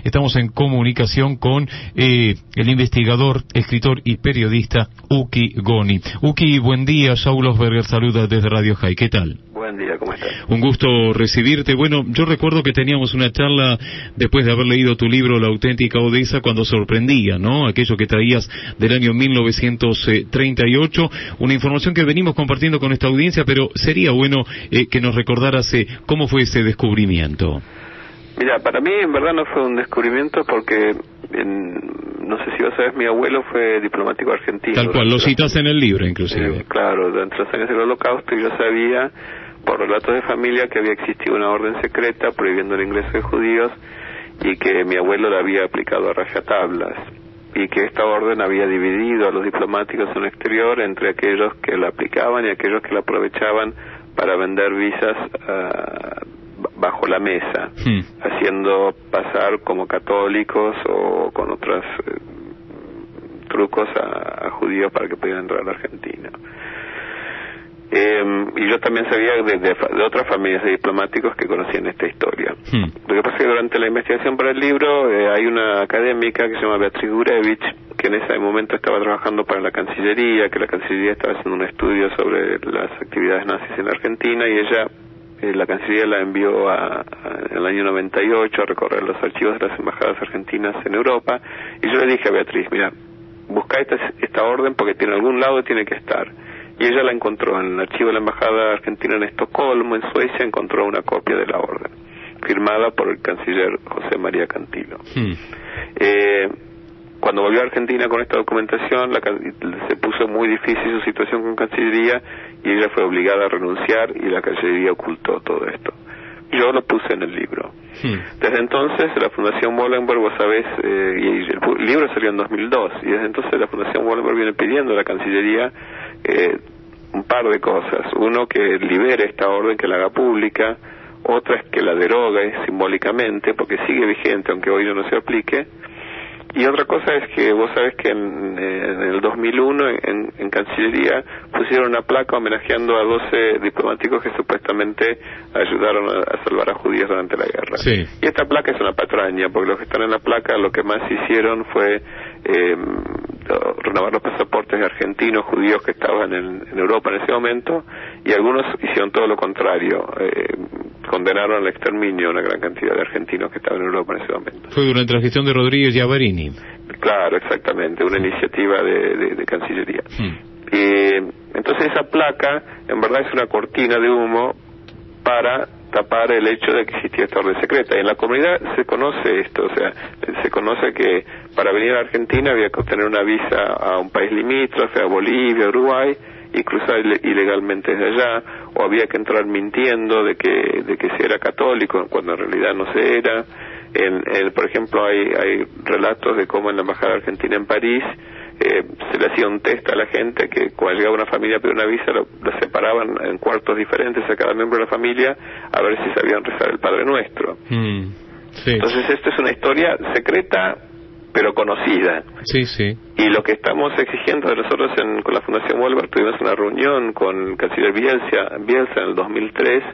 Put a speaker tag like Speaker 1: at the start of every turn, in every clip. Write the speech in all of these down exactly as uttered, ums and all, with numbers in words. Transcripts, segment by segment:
Speaker 1: Estamos en comunicación con eh, el investigador, escritor y periodista Uki Goni. Uki, buen día. Saúl Osberger saluda desde Radio High. ¿Qué tal?
Speaker 2: Buen día, ¿cómo estás?
Speaker 1: Un gusto recibirte. Bueno, yo recuerdo que teníamos una charla después de haber leído tu libro La auténtica Odessa, cuando sorprendía, ¿no? Aquello que traías del año mil novecientos treinta y ocho, una información que venimos compartiendo con esta audiencia, pero sería bueno eh, que nos recordaras eh, cómo fue ese descubrimiento.
Speaker 2: Mira, para mí en verdad no fue un descubrimiento porque, en, no sé si vos sabés, mi abuelo fue diplomático argentino.
Speaker 1: Tal cual, lo citas en el libro inclusive.
Speaker 2: Eh, claro, durante los años del Holocausto, y yo sabía por relatos de familia que había existido una orden secreta prohibiendo el ingreso de judíos y que mi abuelo la había aplicado a rajatablas, y que esta orden había dividido a los diplomáticos en el exterior entre aquellos que la aplicaban y aquellos que la aprovechaban para vender visas uh, bajo la mesa, hmm. haciendo pasar como católicos o con otros eh, trucos a, a judíos para que pudieran entrar a la Argentina. Eh, y yo también sabía de, de, de otras familias de diplomáticos que conocían esta historia. Hmm. Lo que pasa es que durante la investigación para el libro eh, hay una académica que se llama Beatriz Gurevich, que en ese momento estaba trabajando para la Cancillería, que la Cancillería estaba haciendo un estudio sobre las actividades nazis en la Argentina, y ella, eh, la Cancillería la envió a, a, en el año noventa y ocho a recorrer los archivos de las embajadas argentinas en Europa, y yo le dije a Beatriz, mira, busca esta, esta orden porque tiene algún lado tiene que estar. Y ella la encontró en el archivo de la Embajada Argentina en Estocolmo, en Suecia, encontró una copia de la orden, firmada por el canciller José María Cantilo. Hmm. Eh, cuando volvió a Argentina con esta documentación, la, se puso muy difícil su situación con Cancillería, y ella fue obligada a renunciar, y la Cancillería ocultó todo esto. Yo lo puse en el libro. Hmm. Desde entonces, la Fundación Wallenberg, vos sabés, eh, y el libro salió en dos mil dos, y desde entonces la Fundación Wallenberg viene pidiendo a la Cancillería eh, un par de cosas. Uno, que libere esta orden, que la haga pública. Otra es que la derogue simbólicamente, porque sigue vigente, aunque hoy no se aplique. Y otra cosa es que vos sabés que en, en el dos mil uno en, en Cancillería pusieron una placa homenajeando a doce diplomáticos que supuestamente ayudaron a, a salvar a judíos durante la guerra. Sí. Y esta placa es una patraña, porque los que están en la placa lo que más hicieron fue eh, renovar los pasaportes de argentinos judíos que estaban en, en Europa en ese momento, y algunos hicieron todo lo contrario, eh, condenaron al exterminio a una gran cantidad de argentinos que estaban en Europa en ese momento.
Speaker 1: Fue durante la gestión de Rodríguez Giavarini.
Speaker 2: Claro, exactamente, una iniciativa de, de, de Cancillería. Hmm. Eh, entonces esa placa en verdad es una cortina de humo para tapar el hecho de que existía esta orden secreta. Y en la comunidad se conoce esto, o sea, se conoce que para venir a Argentina había que obtener una visa a un país limítrofe, a Bolivia, Uruguay, y cruzar ilegalmente desde allá, o había que entrar mintiendo de que de que se era católico cuando en realidad no se era. En, en, por ejemplo, hay, hay relatos de cómo en la Embajada Argentina en París eh, se le hacía un test a la gente, que cuando llegaba una familia a pedir una visa, lo, lo separaban en cuartos diferentes a cada miembro de la familia a ver si sabían rezar el Padre Nuestro. Mm, sí. Entonces esto es una historia secreta pero conocida.
Speaker 1: Sí, sí.
Speaker 2: Y lo que estamos exigiendo de nosotros en, con la Fundación Wallenberg, tuvimos una reunión con el canciller Bielsa, Bielsa en el dos mil tres,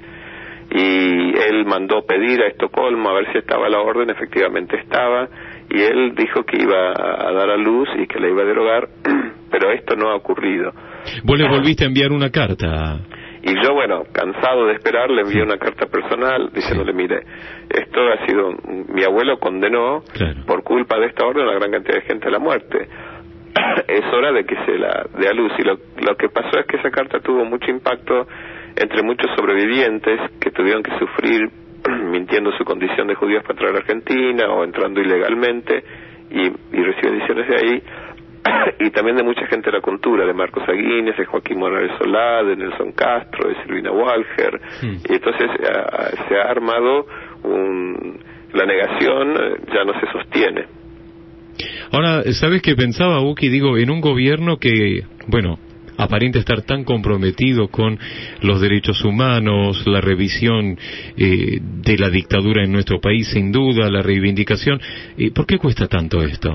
Speaker 2: y él mandó pedir a Estocolmo a ver si estaba la orden. Efectivamente estaba, y él dijo que iba a dar a luz y que la iba a derogar, pero esto no ha ocurrido.
Speaker 1: ¿Vos le volviste a enviar una carta?
Speaker 2: Y yo, bueno, cansado de esperar, le envié una carta personal diciéndole, sí, mire, esto ha sido, mi abuelo condenó, claro, por culpa de esta orden a una gran cantidad de gente a la muerte. Es hora de que se la dé a luz. Y lo, lo que pasó es que esa carta tuvo mucho impacto entre muchos sobrevivientes que tuvieron que sufrir mintiendo su condición de judíos para entrar a Argentina o entrando ilegalmente, y, y reciben ediciones de ahí, y también de mucha gente de la cultura, de Marcos Aguines, de Joaquín Morales Solá, de Nelson Castro, de Silvina Walger, hmm. y entonces a, se ha armado un, la negación ya no se sostiene.
Speaker 1: Ahora, ¿sabes qué pensaba, Uki? Digo, en un gobierno que, bueno, aparenta estar tan comprometido con los derechos humanos, la revisión eh, de la dictadura en nuestro país, sin duda, la reivindicación, eh, ¿por qué cuesta tanto esto?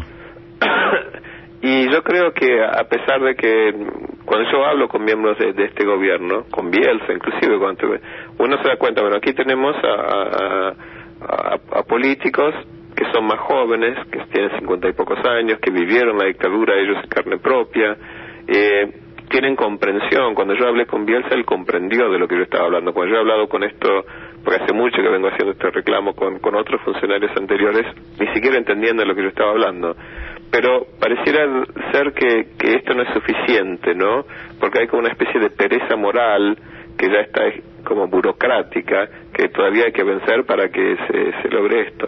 Speaker 2: Y yo creo que a pesar de que cuando yo hablo con miembros de, de este gobierno, con Bielsa inclusive, cuando uno se da cuenta, bueno, aquí tenemos a, a, a, a políticos que son más jóvenes, que tienen cincuenta y pocos años, que vivieron la dictadura ellos en carne propia, eh, tienen comprensión. Cuando yo hablé con Bielsa, él comprendió de lo que yo estaba hablando. Cuando yo he hablado con esto, porque hace mucho que vengo haciendo este reclamo con, con otros funcionarios anteriores, ni siquiera entendiendo de lo que yo estaba hablando. Pero pareciera ser que, que esto no es suficiente, ¿no? Porque hay como una especie de pereza moral que ya está como burocrática, que todavía hay que vencer para que se, se logre esto.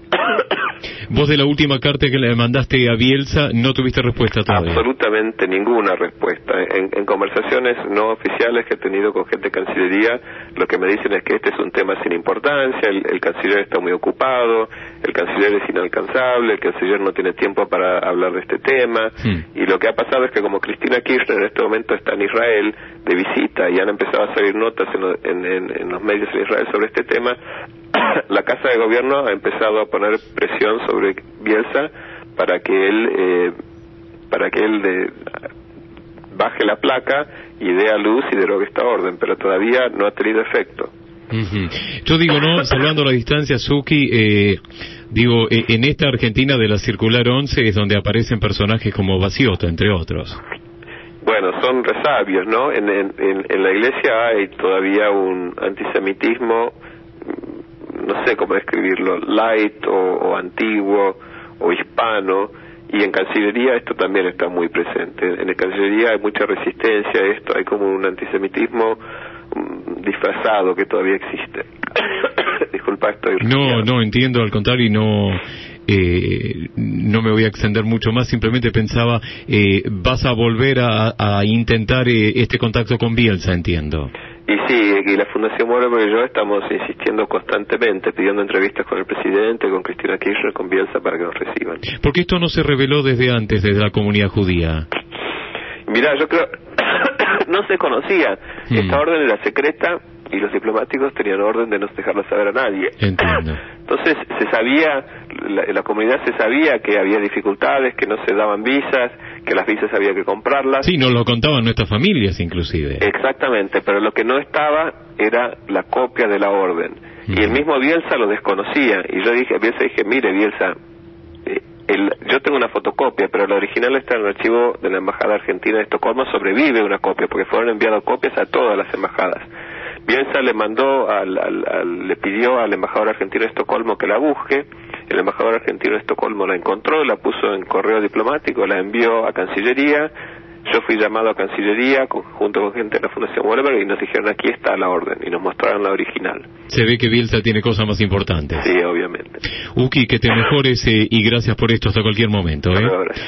Speaker 1: Vos de la última carta que le mandaste a Bielsa no tuviste respuesta todavía.
Speaker 2: Absolutamente ninguna respuesta. En, en conversaciones no oficiales que he tenido con gente de Cancillería, lo que me dicen es que este es un tema sin importancia, el, el canciller está muy ocupado, el canciller es inalcanzable, el canciller no tiene tiempo para hablar de este tema, sí. Y lo que ha pasado es que como Cristina Kirchner en este momento está en Israel de visita y han empezado a salir notas en, en, en, en los medios en Israel sobre este tema, la Casa de Gobierno ha empezado a poner presión sobre Bielsa para que él eh, para que él de, baje la placa y dé a luz y derogue esta orden, pero todavía no ha tenido efecto.
Speaker 1: Uh-huh. Yo digo, no, salvando la distancia, Zucchi, eh, digo, eh, en esta Argentina de la Circular once es donde aparecen personajes como Baciotto, entre otros.
Speaker 2: Bueno, son resabios, ¿no? En, en, en la Iglesia hay todavía un antisemitismo, no sé cómo describirlo, light o, o antiguo o hispano, y en Cancillería esto también está muy presente. En la Cancillería hay mucha resistencia a esto, hay como un antisemitismo um, disfrazado que todavía existe. Disculpa, estoy...
Speaker 1: No, no, entiendo, al contrario, y no... Eh, no me voy a extender mucho más, simplemente pensaba, eh, vas a volver a, a intentar eh, este contacto con Bielsa, entiendo.
Speaker 2: Y sí, y la Fundación Morelos y yo estamos insistiendo constantemente, pidiendo entrevistas con el presidente, con Cristina Kirchner, con Bielsa para que nos reciban.
Speaker 1: ¿Por qué esto no se reveló desde antes, desde la comunidad judía?
Speaker 2: Mirá, yo creo... no se conocía. Hmm. Esta orden era secreta y los diplomáticos tenían orden de no dejarlo saber a nadie.
Speaker 1: Entiendo.
Speaker 2: Entonces se sabía, la, la comunidad se sabía que había dificultades, que no se daban visas, que las visas había que comprarlas.
Speaker 1: Sí, nos lo contaban nuestras familias inclusive.
Speaker 2: Exactamente, pero lo que no estaba era la copia de la orden. Mm. Y el mismo Bielsa lo desconocía. Y yo dije a Bielsa, dije, mire Bielsa, eh, el, yo tengo una fotocopia, pero la original está en el archivo de la Embajada Argentina de Estocolmo, sobrevive una copia, porque fueron enviadas copias a todas las embajadas. Bielsa le mandó, al, al, al, le pidió al embajador argentino de Estocolmo que la busque, el embajador argentino de Estocolmo la encontró, la puso en correo diplomático, la envió a Cancillería, yo fui llamado a Cancillería con, junto con gente de la Fundación Wolberg y nos dijeron aquí está la orden y nos mostraron la original.
Speaker 1: Se ve que Bielsa tiene cosas más importantes.
Speaker 2: Sí, obviamente.
Speaker 1: Uki, que te mejores eh, y gracias por esto hasta cualquier momento. ¿eh?